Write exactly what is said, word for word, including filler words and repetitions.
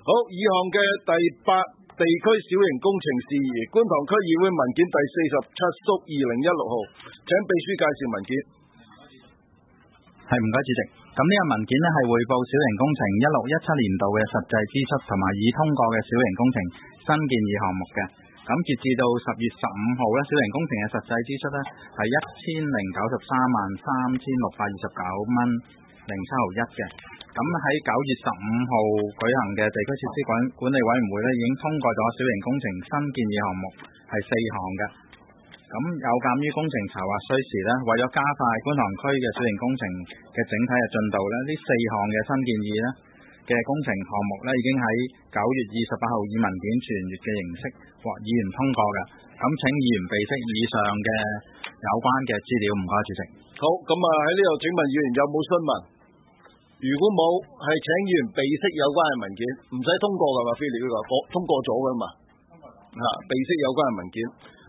好，以項嘅第八地區小型工程事宜，觀塘區議會文件第四十七縮二零一六號，請秘書介紹文件。 係，唔該主席。咁呢個文件呢係匯報小型工程一六一七年度嘅實際支出同埋已通過嘅小型工程新建議項目嘅。咁截至到十月十五號咧，小型工程嘅實際支出呢係一千零九十三萬三千六百二十九蚊零七毫一嘅。咁喺九月十五號舉行嘅地區設施管管理委員會呢，已經通過咗小型工程新建議項目係四項嘅。咁有鑑於工程籌劃需時呢，為咗加快觀塘區嘅小型工程嘅整體嘅進度呢，呢四項嘅新建議呢嘅工程項目呢，已經喺九月二十八號以文件傳閱嘅形式獲議員通過嘅。咁請議員備悉以上嘅有關嘅資料，唔該主席。 好，咁啊喺呢度請問議員有冇詢問？如果冇，係請議員備悉有關嘅文件，唔使通過噶嘛？菲利呢個通過咗噶嘛？啊，備悉有關嘅文件。